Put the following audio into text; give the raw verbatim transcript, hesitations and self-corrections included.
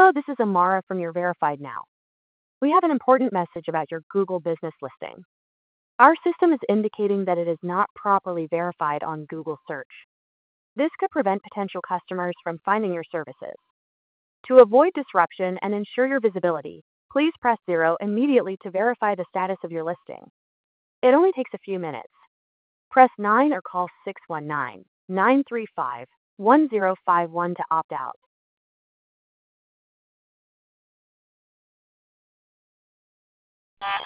Hello, this is Amara from your Verified Now. We have an important message about your Google business listing. Our system is indicating that it is not properly verified on Google search. This could prevent potential customers from finding your services. To avoid disruption and ensure your visibility, please press zero immediately to verify the status of your listing. It only takes a few minutes. Press nine or call six one nine, nine three five, one zero five one to opt out.